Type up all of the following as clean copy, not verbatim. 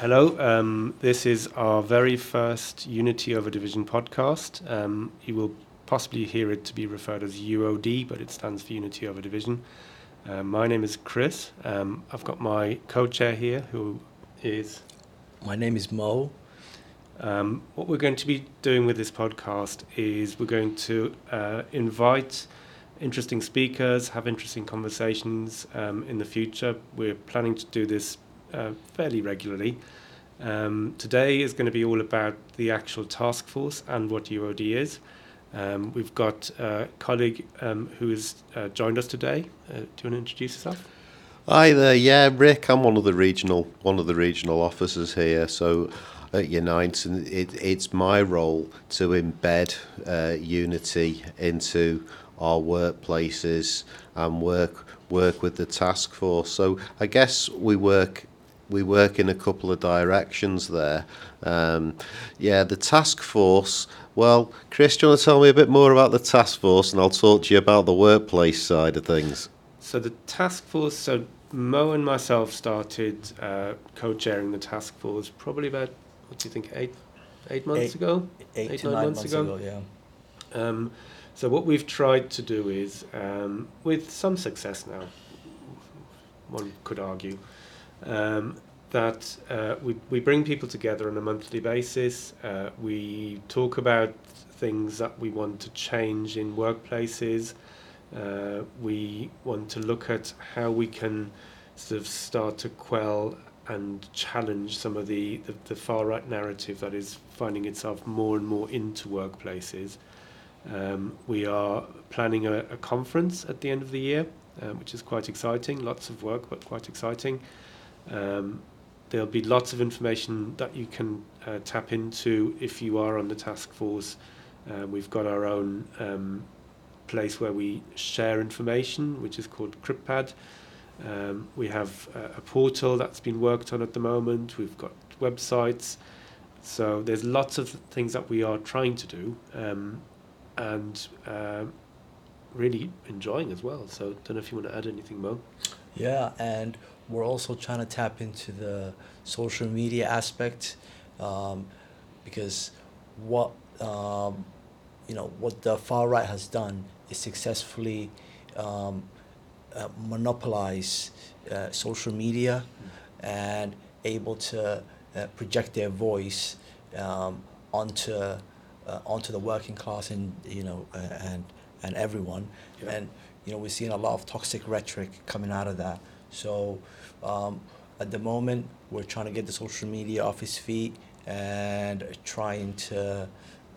Hello, this is our very first Unity Over Division podcast. You will possibly hear it to be referred as UOD, but it stands for Unity Over Division. My name is Chris. I've got my co-chair here, who is... My name is Mo. What we're going to be doing with this podcast is we're going to invite interesting speakers, have interesting conversations in the future. We're planning to do this fairly regularly. Today is going to be all about the actual task force and what UOD is. We've got a colleague who has joined us today. Do you want to introduce yourself? Hi there, yeah, Rick. I'm one of the regional officers here. So at Unite, and it's my role to embed Unity into our workplaces and work with the task force. So I guess we work in a couple of directions there. The task force. Well, Chris, do you want to tell me a bit more about the task force, and I'll talk to you about the workplace side of things. So the task force. So Mo and myself started co-chairing the task force probably about, what do you think, eight months ago? Eight to 9 months ago, yeah. So what we've tried to do is, with some success now, one could argue, that we bring people together on a monthly basis. We talk about things that we want to change in workplaces. We want to look at how we can sort of start to quell and challenge some of the far-right narrative that is finding itself more and more into workplaces. We are planning a conference at the end of the year, which is quite exciting. Lots of work, but quite exciting. There'll be lots of information that you can tap into if you are on the task force. We've got our own place where we share information, which is called CryptPad. We have a portal that's been worked on at the moment. We've got websites. So there's lots of things that we are trying to do and really enjoying as well. So don't know if you want to add anything, Mo. Yeah, and we're also trying to tap into the social media aspect because what the far right has done is successfully monopolize social media and able to project their voice onto the working class and everyone. Yeah. And we're seeing a lot of toxic rhetoric coming out of that. So at the moment, we're trying to get the social media off its feet and trying to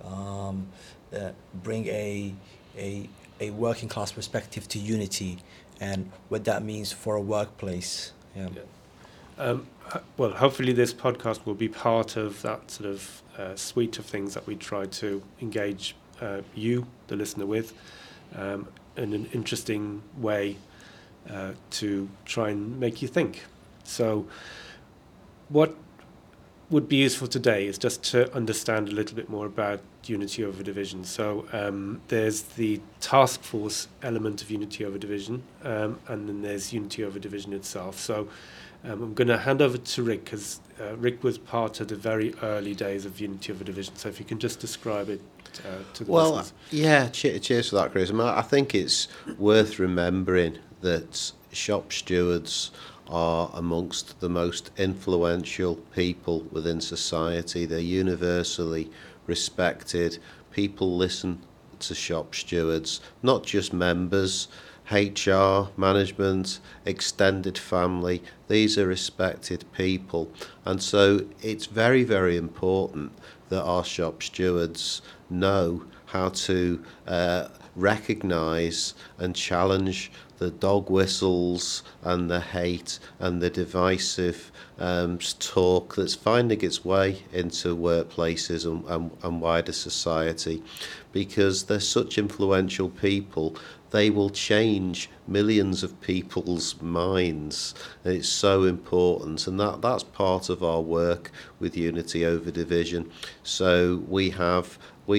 bring a working class perspective to Unity and what that means for a workplace. Yeah. Well, hopefully this podcast will be part of that sort of suite of things that we try to engage you, the listener, with in an interesting way to try and make you think. So what would be useful today is just to understand a little bit more about Unity Over Division. So there's the task force element of Unity Over Division, and then there's Unity Over Division itself. So I'm going to hand over to Rick, because Rick was part of the very early days of Unity Over Division. So if you can just describe it to the listeners. Yeah, cheers for that, Chris. I think it's worth remembering that shop stewards are amongst the most influential people within society. They're universally respected. People listen to shop stewards, not just members, HR, management, extended family. These are respected people. And so it's very, very important that our shop stewards know how to recognise and challenge the dog whistles and the hate and the divisive talk that's finding its way into workplaces and wider society. Because they're such influential people, they will change millions of people's minds. And it's so important, and that's part of our work with Unity Over Division. So we have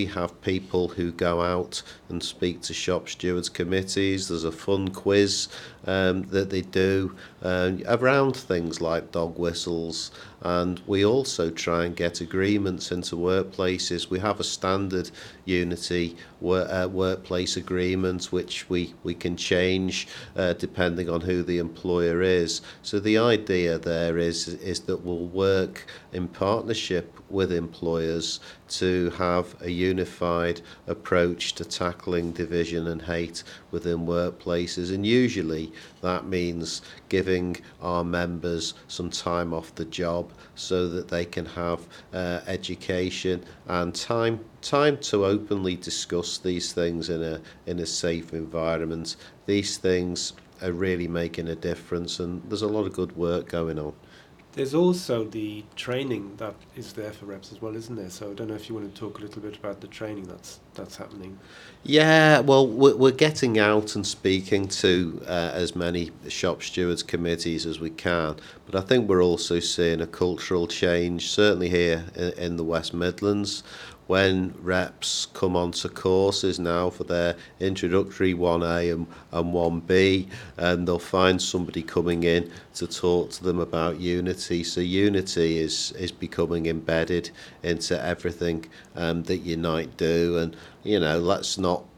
people who go out and speak to shop stewards committees. There's a fun quiz that they do around things like dog whistles, and we also try and get agreements into workplaces. We have a standard Unity workplace agreement which we can change depending on who the employer is. So the idea there is that we'll work in partnership with employers to have a unified approach to tackling division and hate within workplaces, and usually that means giving our members some time off the job so that they can have education and time to openly discuss these things in a safe environment. These things are really making a difference, and there's a lot of good work going on. There's also the training that is there for reps as well, isn't there? So I don't know if you want to talk a little bit about the training that's happening. Yeah, well, we're getting out and speaking to as many shop stewards committees as we can, but I think we're also seeing a cultural change, certainly here in the West Midlands, when reps come onto courses now for their introductory 1A and 1B, and they'll find somebody coming in to talk to them about Unity. So Unity is becoming embedded into everything that Unite do, and let's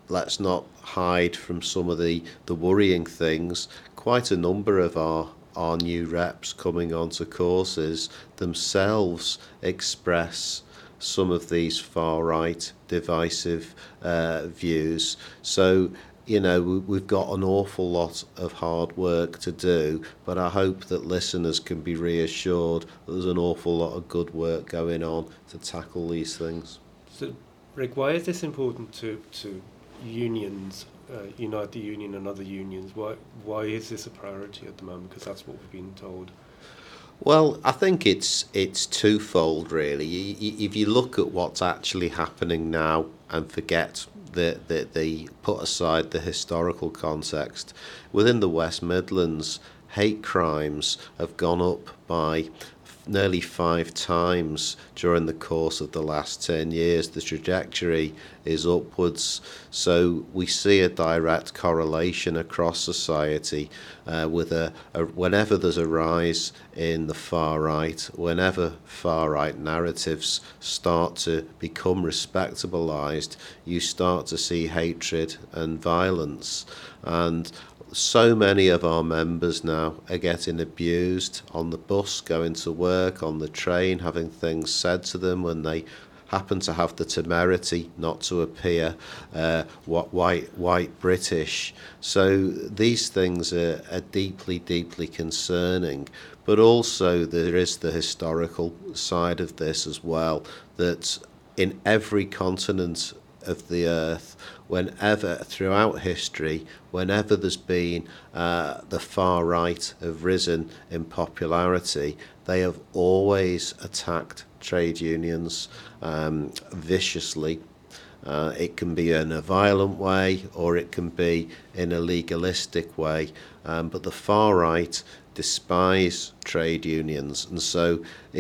not hide from some of the worrying things. Quite a number of our new reps coming onto courses themselves express some of these far-right divisive views. So, we've got an awful lot of hard work to do, but I hope that listeners can be reassured that there's an awful lot of good work going on to tackle these things. So, Rick, why is this important to unions, Unite the Union and other unions? Why is this a priority at the moment? Because that's what we've been told. Well, I think it's twofold, really. If you look at what's actually happening now and forget the put aside the historical context, within the West Midlands, hate crimes have gone up by nearly 5 times during the course of the last 10 years. The trajectory is upwards. So we see a direct correlation across society with whenever there's a rise in the far right, whenever far right narratives start to become respectabilised, you start to see hatred and violence. And so many of our members now are getting abused on the bus, going to work, on the train, having things said to them when they happen to have the temerity not to appear white British. So these things are deeply, deeply concerning. But also there is the historical side of this as well, that in every continent of the earth, whenever throughout history, whenever there's been the far right have risen in popularity, they have always attacked trade unions viciously. It can be in a violent way or it can be in a legalistic way, but the far right despise trade unions, and so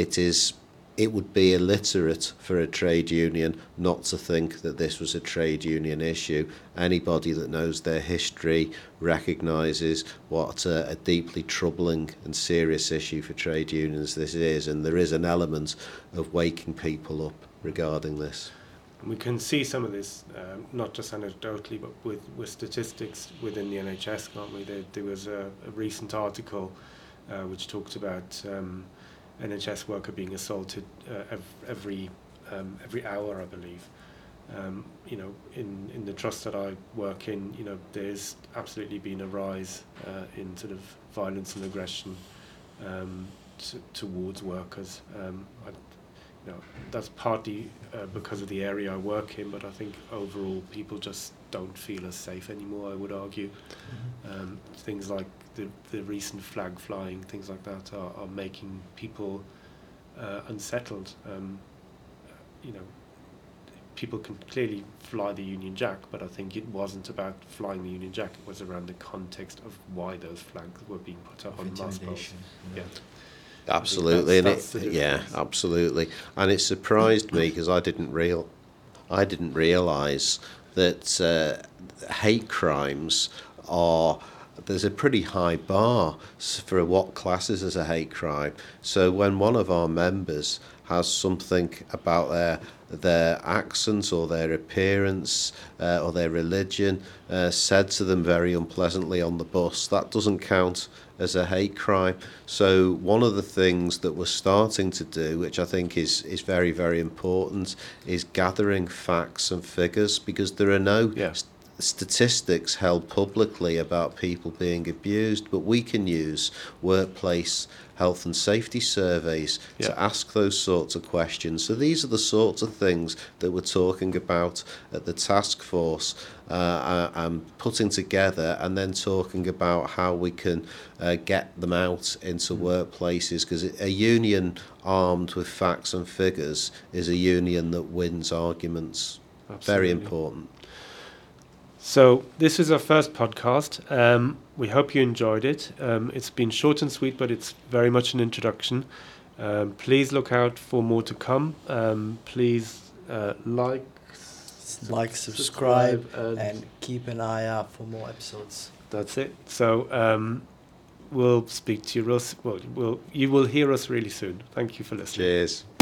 it would be illiterate for a trade union not to think that this was a trade union issue. Anybody that knows their history recognises what a deeply troubling and serious issue for trade unions this is, and there is an element of waking people up regarding this. And we can see some of this, not just anecdotally, but with statistics within the NHS, can't we? There was a recent article which talked about NHS worker being assaulted every hour, I believe. In the trust that I work in, there's absolutely been a rise in sort of violence and aggression towards workers. That's partly because of the area I work in, but I think overall people just don't feel as safe anymore, I would argue. Things like the recent flag flying, things like that are making people unsettled. people can clearly fly the Union Jack, but I think it wasn't about flying the Union Jack. It was around the context of why those flags were being put up on mast poles. Intimidation. Yeah. Absolutely, That's the yeah, difference. absolutely, and it surprised me because I didn't realise that hate crimes are. There's a pretty high bar for what classes as a hate crime. So when one of our members has something about their accent or their appearance or their religion said to them very unpleasantly on the bus, that doesn't count as a hate crime. So one of the things that we're starting to do, which I think is very, very important, is gathering facts and figures, because there are no statistics held publicly about people being abused, but we can use workplace health and safety surveys to ask those sorts of questions. So these are the sorts of things that we're talking about at the task force and putting together, and then talking about how we can get them out into workplaces, because a union armed with facts and figures is a union that wins arguments. Absolutely. Very important. So this is our first podcast. We hope you enjoyed it. It's been short and sweet, but it's very much an introduction. Please look out for more to come. Please like, subscribe, and keep an eye out for more episodes. That's it. So we'll speak to you you will hear us really soon. Thank you for listening. Cheers.